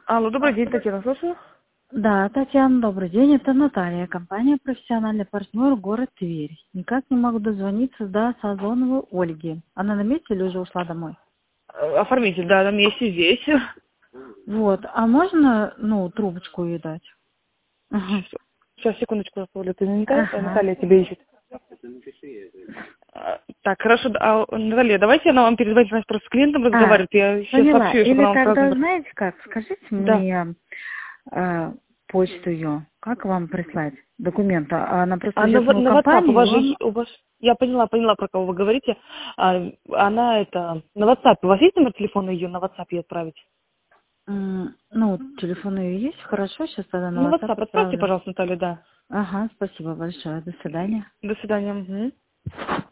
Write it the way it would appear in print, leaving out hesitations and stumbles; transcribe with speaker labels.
Speaker 1: Алло, добрый день, Татьяна, слушаю.
Speaker 2: Да, Татьяна, добрый день. Это Наталья, компания «Профессиональный партнер», город Тверь. Никак не могу дозвониться до Сазоновой Ольги. Она на месте или уже ушла домой?
Speaker 1: Оформитель, да, на месте здесь.
Speaker 2: Вот, а можно, трубочку ей дать? Ага.
Speaker 1: Сейчас, секундочку, Оля, ты наверняка,
Speaker 2: Ага.
Speaker 1: Наталья тебя ищет. Так, хорошо, Наталья, давайте она вам перезвонит, у нас просто с клиентом разговаривает, я сейчас
Speaker 2: Поняла.
Speaker 1: сообщу ей, чтобы
Speaker 2: Или
Speaker 1: она вам
Speaker 2: тогда,
Speaker 1: сразу...
Speaker 2: знаете как, скажите
Speaker 1: Да.
Speaker 2: мне почту ее. Как вам прислать документы? Она просто
Speaker 1: А
Speaker 2: идет в мою
Speaker 1: на WhatsApp у
Speaker 2: компанию,
Speaker 1: вас
Speaker 2: и
Speaker 1: же,
Speaker 2: вам...
Speaker 1: у вас... Я поняла, про кого вы говорите. Она это... На WhatsApp, у вас есть номер телефона ее на WhatsApp ей отправить?
Speaker 2: Телефон ее есть? Хорошо, сейчас тогда
Speaker 1: На
Speaker 2: на WhatsApp
Speaker 1: WhatsApp отправьте,
Speaker 2: отправлю.
Speaker 1: пожалуйста, Наталья, да.
Speaker 2: Ага, спасибо большое. До свидания.
Speaker 1: До свидания. Мгм.